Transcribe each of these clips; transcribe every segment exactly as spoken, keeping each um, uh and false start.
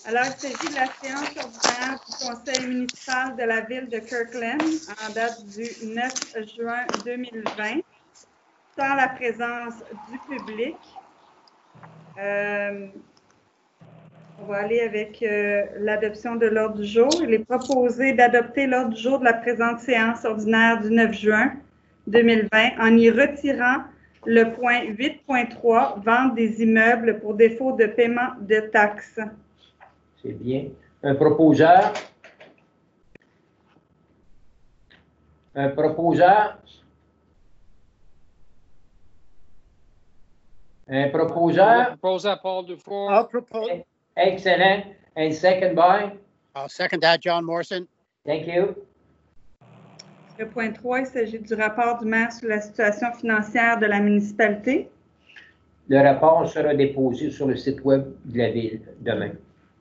Alors, il s'agit de la séance ordinaire du Conseil municipal de la ville de Kirkland en date du neuf juin deux mille vingt, sans la présence du public. Euh, on va aller avec euh, l'adoption de l'ordre du jour. Il est proposé d'adopter l'ordre du jour de la présente séance ordinaire du neuf juin deux mille vingt en y retirant le point huit point trois, vente des immeubles pour défaut de paiement de taxes. C'est bien. Un proposeur. Un proposeur. Un proposeur. Proposeur Paul Dufour. I'll propose. Excellent. And second by. I'll second that, John Morrison. Thank you. Le point trois, il s'agit du rapport du maire sur la situation financière de la municipalité. Le rapport sera déposé sur le site web de la ville demain.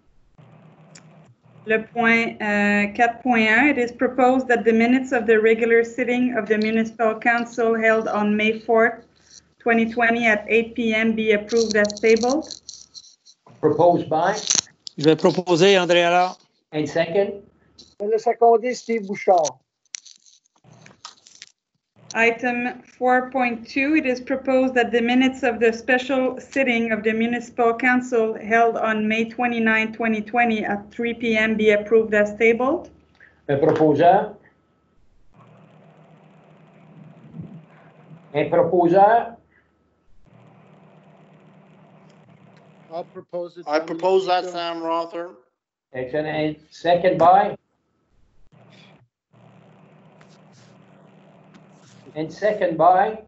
Le point euh, quatre point un, it is proposed that the minutes of the regular sitting of the municipal council held on May fourth, twenty twenty at eight p m be approved as tabled. Proposed by. Je vais proposer André Allard. And second. Le secondé, Steve Bouchard. Item four point two, it is proposed that the minutes of the special sitting of the municipal council held on May twenty-ninth, twenty twenty at three p m be approved as tabled. Un proposeur. Un proposeur. I'll propose it. I propose that, Sam Rother. Excellent. And second by. And second by.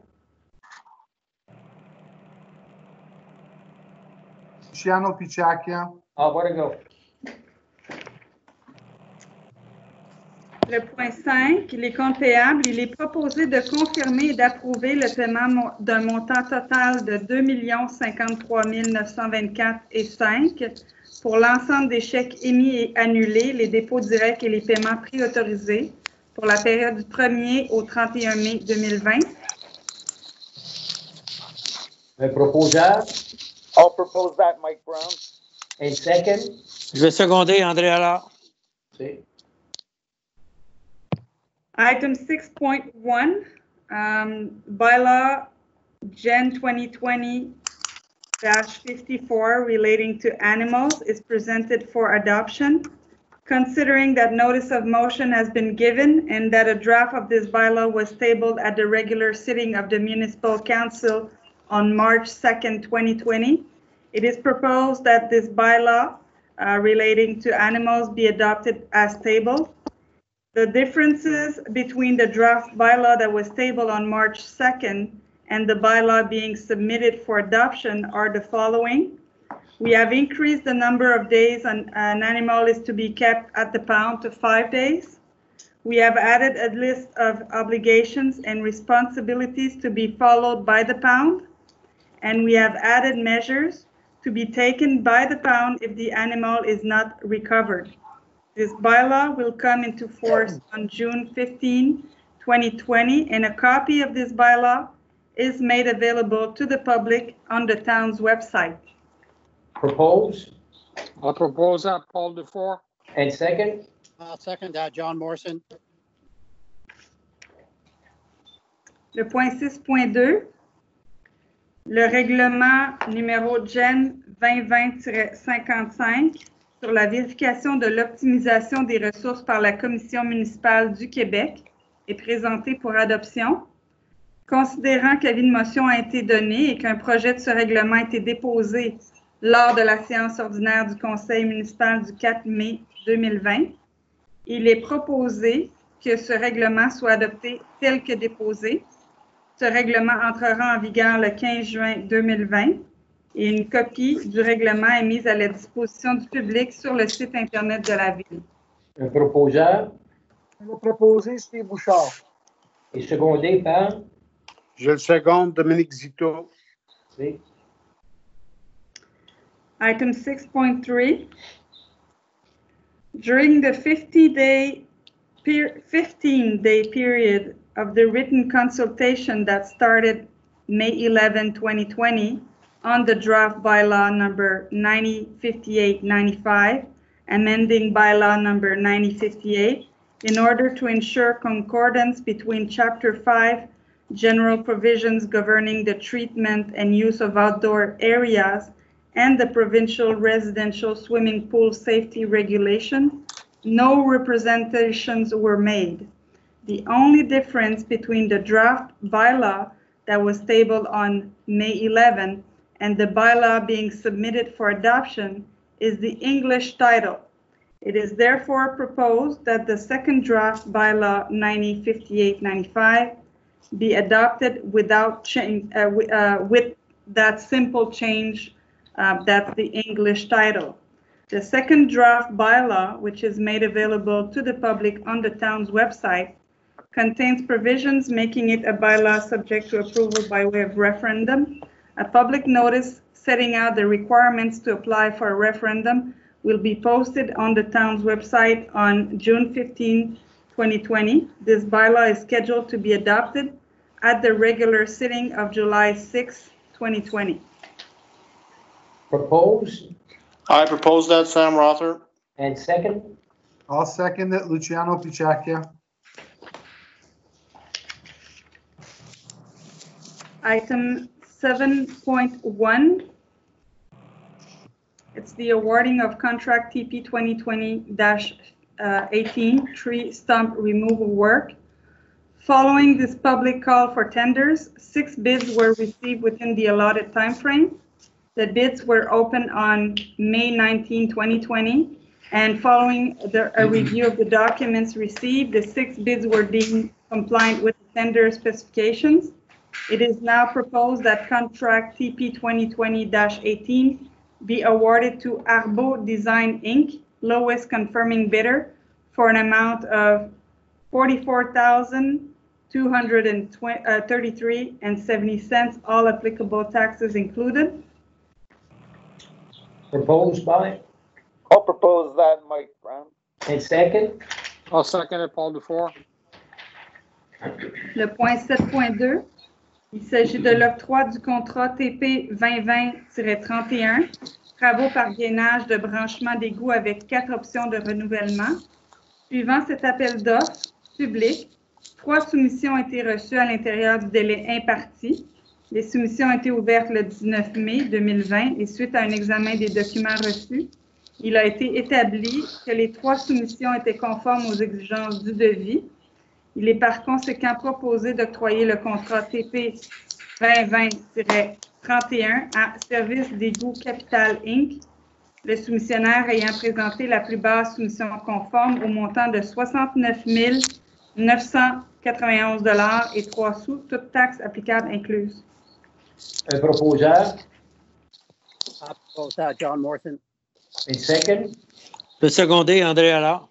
Luciano Picciacchia. Oh, where to go? Le point cinq, les comptes payables, il est proposé de confirmer et d'approuver le paiement d'un montant total de deux millions cinquante-trois mille neuf cent vingt-quatre et cinq pour l'ensemble des chèques émis et annulés, les dépôts directs et les paiements préautorisés pour la période du premier au trente et un mai deux mille vingt. Un proposeur. I'll propose that, Mike Brown. And second. Je vais seconder André Allard. See. Item six point one, um, bylaw Gen twenty twenty dash fifty-four relating to animals is presented for adoption. Considering that notice of motion has been given and that a draft of this bylaw was tabled at the regular sitting of the municipal council on March second, twenty twenty, it is proposed that this bylaw uh, relating to animals be adopted as tabled. The differences between the draft bylaw that was tabled on March second and the bylaw being submitted for adoption are the following. We have increased the number of days an, an animal is to be kept at the pound to five days. We have added a list of obligations and responsibilities to be followed by the pound. And we have added measures to be taken by the pound if the animal is not recovered. This bylaw will come into force on June fifteenth, twenty twenty, and a copy of this bylaw is made available to the public on the town's website. Propose. I'll propose that Paul Dufour. And second. I'll second that, John Morrison. Le point six point deux, le règlement numéro Gen vingt vingt tiret cinquante-cinq sur la vérification de l'optimisation des ressources par la Commission municipale du Québec est présenté pour adoption. Considérant qu'avis de motion a été donné et qu'un projet de ce règlement a été déposé lors de la séance ordinaire du Conseil municipal du quatre mai deux mille vingt, il est proposé que ce règlement soit adopté tel que déposé. Ce règlement entrera en vigueur le quinze juin deux mille vingt et une copie du règlement est mise à la disposition du public sur le site Internet de la Ville. Un proposeur. Je vais proposer Steve Bouchard. Et secondé par. Je le seconde, Dominique Zito. See. Item six point three, during the fifty-day, fifteen-day period of the written consultation that started May eleventh, twenty twenty, on the draft bylaw number ninety fifty-eight ninety-five, amending bylaw number ninety fifty-eight, in order to ensure concordance between Chapter five, general provisions governing the treatment and use of outdoor areas, and the provincial residential swimming pool safety regulation. No representations were made. The only difference between the draft bylaw that was tabled on May eleventh and the bylaw being submitted for adoption is the English title. It is therefore proposed that the second draft bylaw ninety fifty-eight ninety-five be adopted without change, uh, uh, with that simple change, uh, that's the English title. The second draft bylaw, which is made available to the public on the town's website, contains provisions making it a bylaw subject to approval by way of referendum. A public notice setting out the requirements to apply for a referendum will be posted on the town's website on June fifteenth, twenty twenty. This bylaw is scheduled to be adopted at the regular sitting of July sixth, twenty twenty. Propose I propose that, Sam Rother. and second. I'll second it, Luciano Picacchia. Item seven point one. It's the awarding of contract T P twenty twenty dash eighteen tree stump removal work. Following this public call for tenders, six bids were received within the allotted timeframe. The bids were opened on May nineteenth, twenty twenty, and following the, a review of the documents received, the six bids were deemed compliant with the tender specifications. It is now proposed that contract T P twenty twenty dash eighteen be awarded to Arbo Design Incorporated, lowest confirming bidder, for an amount of forty-four thousand two hundred thirty-three and seventy cents, all applicable taxes included. Proposed by I'll propose that, Mike Brown. and second. I'll second it, Paul Dufour. Le point sept point deux, il s'agit de l'octroi du contrat T P vingt vingt trente et un, travaux par gainage de branchement d'égout avec quatre options de renouvellement. Suivant cet appel d'offres public, trois soumissions ont été reçues à l'intérieur du délai imparti. Les soumissions ont été ouvertes le dix-neuf mai deux mille vingt et suite à un examen des documents reçus, il a été établi que les trois soumissions étaient conformes aux exigences du devis. Il est par conséquent proposé d'octroyer le contrat T P vingt vingt trente et un à Service d'égout Capital Incorporated, le soumissionnaire ayant présenté la plus basse soumission conforme au montant de soixante-neuf mille neuf cent quatre-vingt-onze dollars et trois sous, toutes taxes applicables incluses. Un proposeur I propose that, John Morrison. and second. Je vais seconder, André Allard.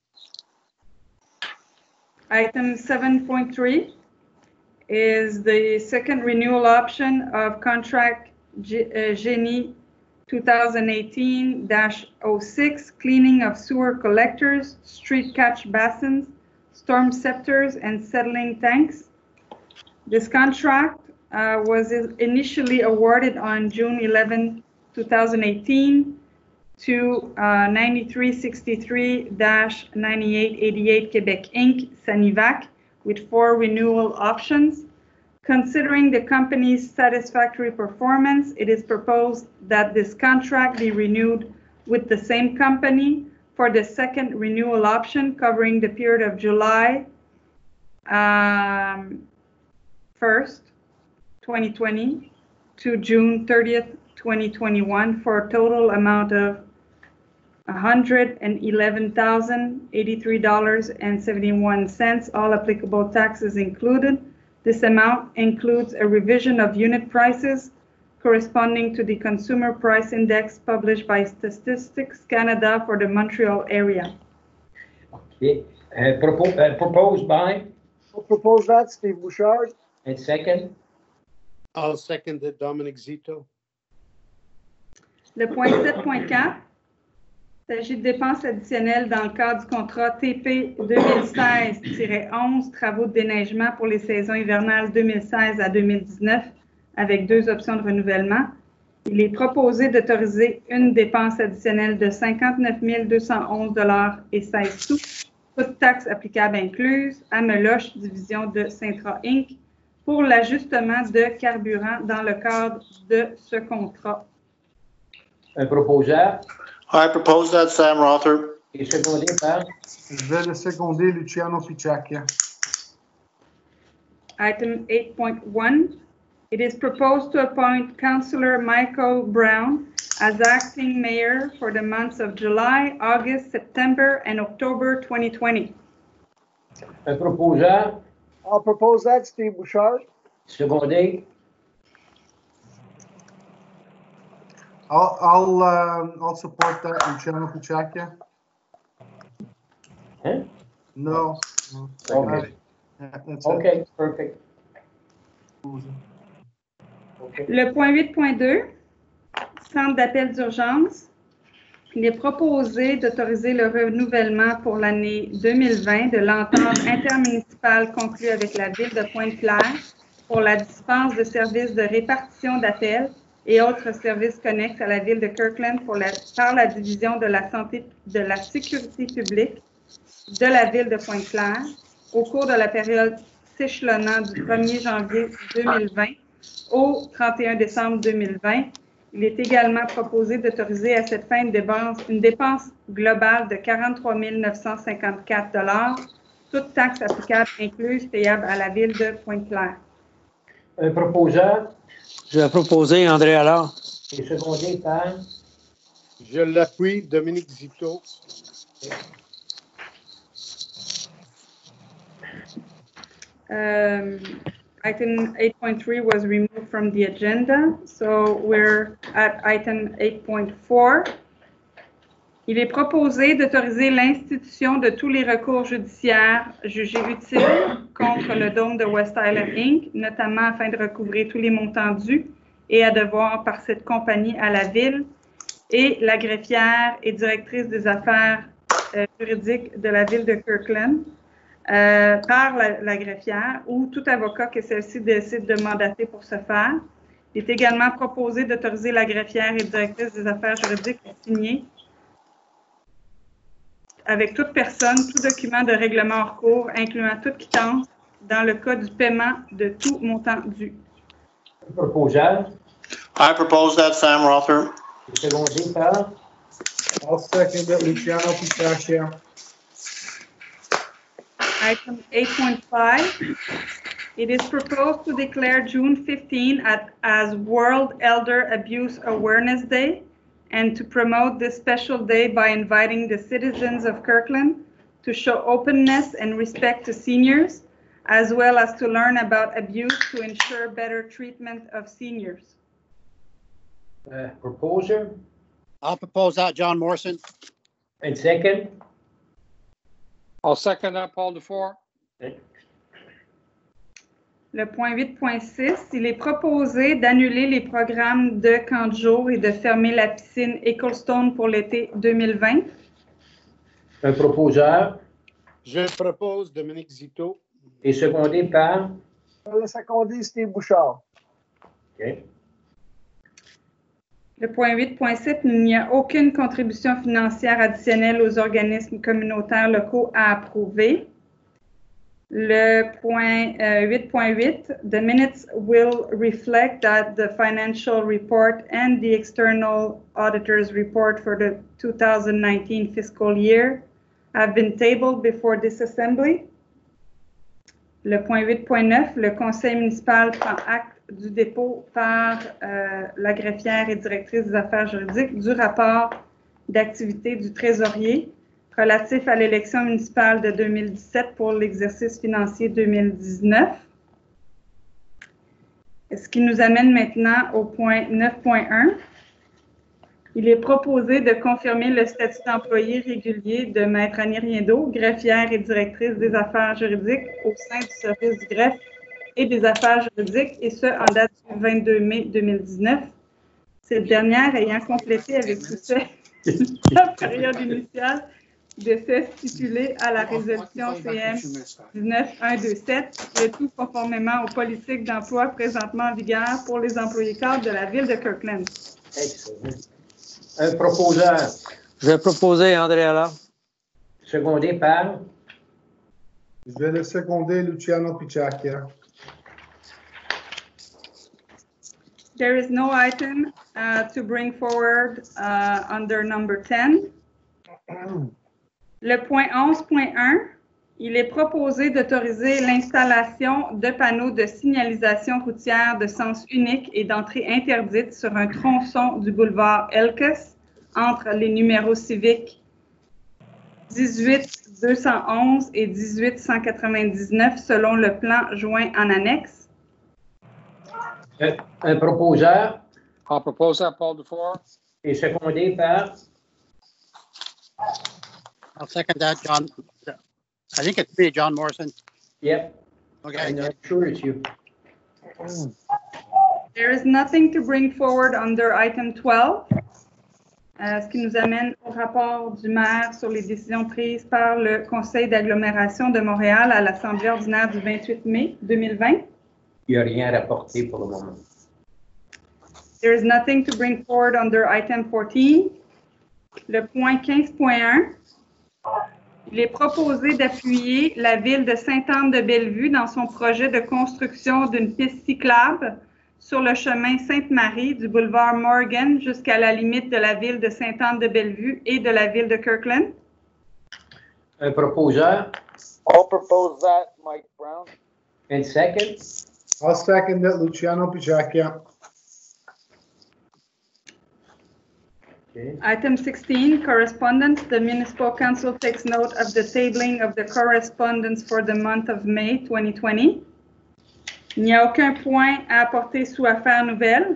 Item seven point three is the second renewal option of contract G- uh, Genie twenty eighteen dash oh six, cleaning of sewer collectors, street catch basins, storm scepters, and settling tanks. This contract uh, was initially awarded on June eleventh, twenty eighteen to uh, ninety-three sixty-three dash ninety-eight eighty-eight Quebec Incorporated, Sanivac, with four renewal options. Considering the company's satisfactory performance, it is proposed that this contract be renewed with the same company for the second renewal option covering the period of July um, first, twenty twenty to June thirtieth, twenty twenty-one for a total amount of one hundred eleven thousand eighty-three dollars and seventy-one cents, all applicable taxes included. This amount includes a revision of unit prices corresponding to the Consumer Price Index published by Statistics Canada for the Montreal area. Okay. Uh, propo- uh, proposed by I'll propose that, Steve Bouchard. and second. I'll second it, Dominic Zito. Le point sept point quatre, il s'agit de dépenses additionnelles dans le cadre du contrat T P deux mille seize onze, travaux de déneigement pour les saisons hivernales deux mille seize à deux mille dix-neuf, avec deux options de renouvellement. Il est proposé d'autoriser une dépense additionnelle de cinquante-neuf mille deux cent onze dollars et seize sous, toutes taxes applicables incluses, à Meloche, division de Sintra Incorporated, pour l'ajustement de carburant dans le cadre de ce contrat. Un proposeur I propose that, Sam Rother. et secondé par Je vais le seconder, Luciano Picciacchia. Item eight point one, it is proposed to appoint Councillor Michael Brown as acting mayor for the months of July, August, September, and October twenty twenty. un proposeur, I'll propose that, Steve Bouchard. secondé, I'll, I'll, um, I'll support that, Luciano Picciacchia. hein? No. no. Okay. Yeah, that's it. OK, perfect. OK. Le point huit point deux, centre d'appel d'urgence. Il est proposé d'autoriser le renouvellement pour l'année deux mille vingt de l'entente intermunicipale conclue avec la Ville de Pointe-Claire pour la dispense de services de répartition d'appels et autres services connexes à la Ville de Kirkland pour la, par la Division de la santé de la sécurité publique de la Ville de Pointe-Claire au cours de la période s'échelonnant du premier janvier deux mille vingt au trente et un décembre deux mille vingt. Il est également proposé d'autoriser à cette fin une dépense, une dépense globale de quarante-trois mille neuf cent cinquante-quatre dollars, toutes taxes applicables incluses payables à la Ville de Pointe-Claire. Un proposeur Je vais proposer André Allard. et secondé par Je l'appuie, Dominique Zito. Um, item eight point three was removed from the agenda, so we're at item eight point four. Il est proposé d'autoriser l'institution de tous les recours judiciaires jugés utiles contre le Dôme de West Island Incorporated, notamment afin de recouvrer tous les montants dus et à devoir par cette compagnie à la Ville et la greffière et directrice des affaires euh, juridiques de la Ville de Kirkland. Euh, par la, la greffière ou tout avocat que celle-ci décide de mandater pour ce faire. Il est également proposé d'autoriser la greffière et directrice des affaires juridiques à signer avec toute personne, tout document de règlement hors cours, incluant toute quittance, dans le cas du paiement de tout montant dû. un proposeur I propose that, Sam Rother. et secondé par I'll second it, Luciano Picciacchia. Item eight point five, it is proposed to declare June fifteenth at, as World Elder Abuse Awareness Day and to promote this special day by inviting the citizens of Kirkland to show openness and respect to seniors, as well as to learn about abuse to ensure better treatment of seniors. uh, proposer I'll propose that, John Morrison. and second. I'll second that, Paul DeFore. Le point huit point six, il est proposé d'annuler les programmes de camp de jour et de fermer la piscine Ecclestone pour l'été deux mille vingt. Un proposeur Je propose Dominique Zito. et secondé par Je vais le seconder, Steve Bouchard. OK. Le point huit point sept, il n'y a aucune contribution financière additionnelle aux organismes communautaires locaux à approuver. Le point uh, huit point huit, the minutes will reflect that the financial report and the external auditor's report for the two thousand nineteen fiscal year have been tabled before this assembly. Le point huit point neuf, le conseil municipal prend acte du dépôt par euh, la greffière et directrice des affaires juridiques du rapport d'activité du trésorier relatif à l'élection municipale de deux mille dix-sept pour l'exercice financier deux mille dix-neuf. Ce qui nous amène maintenant au point neuf point un. Il est proposé de confirmer le statut d'employé régulier de Maître Annie Riendeau, greffière et directrice des affaires juridiques au sein du service du greffe et des affaires juridiques, et ce, en date du vingt-deux mai deux mille dix-neuf. Cette dernière ayant complété avec succès la période initiale de fait stipulé à la résolution C M dix-neuf mille cent vingt-sept, le tout conformément aux politiques d'emploi présentement en vigueur pour les employés cadres de la ville de Kirkland. Excellent. Un proposeur, Je vais proposer André Alla. secondé par Je vais le seconder, Luciano Picciacchia. There is no item uh, to bring forward uh, under number ten. Le point onze point un, il est proposé d'autoriser l'installation de panneaux de signalisation routière de sens unique et d'entrée interdite sur un tronçon du boulevard Elkes entre les numéros civiques dix-huit deux cent onze et dix-huit cent quatre-vingt-dix-neuf selon le plan joint en annexe. un, un proposeur I'll propose that, Paul DeFore. et secondé par I'll second that, John. I think it's me, John Morrison. Yep, Okay. I'm not sure it's you. There is nothing to bring forward under item twelve, euh, ce qui nous amène au rapport du maire sur les décisions prises par le Conseil d'agglomération de Montréal à l'Assemblée ordinaire du vingt-huit mai deux mille vingt. Il n'y a rien rapporté pour le moment. There is nothing to bring forward under item fourteen. Le point quinze point un, il est proposé d'appuyer la ville de Sainte-Anne-de-Bellevue dans son projet de construction d'une piste cyclable sur le chemin Sainte-Marie du boulevard Morgan jusqu'à la limite de la ville de Sainte-Anne-de-Bellevue et de la ville de Kirkland. Un proposeur, I'll propose that, Mike Brown. un second, I'll second it, Luciano Picciacchia. okay. Item sixteen, correspondence. The municipal council takes note of the tabling of the correspondence for the month of May twenty twenty. Il n'y a aucun point à apporter sous affaires nouvelles.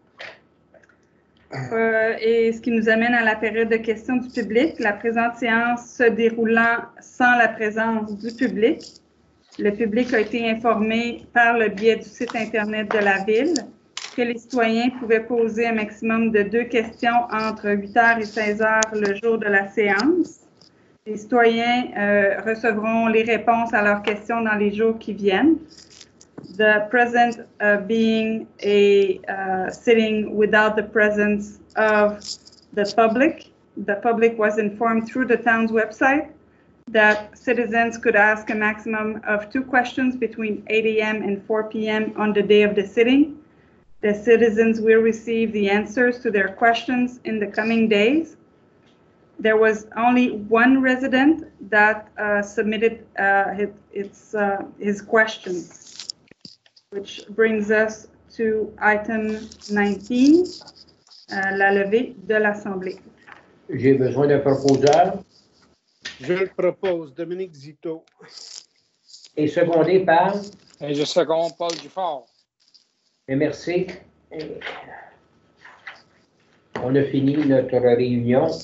Euh, et ce qui nous amène à la période de questions du public. La présente séance se déroulant sans la présence du public. Le public a été informé par le biais du site Internet de la Ville que les citoyens pouvaient poser un maximum de deux questions entre huit heures et seize heures le jour de la séance. Les citoyens euh, recevront les réponses à leurs questions dans les jours qui viennent. The present uh, being a uh, sitting without the presence of the public. The public was informed through the town's website that citizens could ask a maximum of two questions between eight A M and four P M on the day of the sitting. The citizens will receive the answers to their questions in the coming days. There was only one resident that uh, submitted uh, his, its, uh, his questions. Which brings us to item nineteen, euh, la levée de l'Assemblée. J'ai besoin d'un proposeur Je le propose, Dominique Zito. et secondé par, Et je seconde Paul DeFore. et merci. On a fini notre réunion.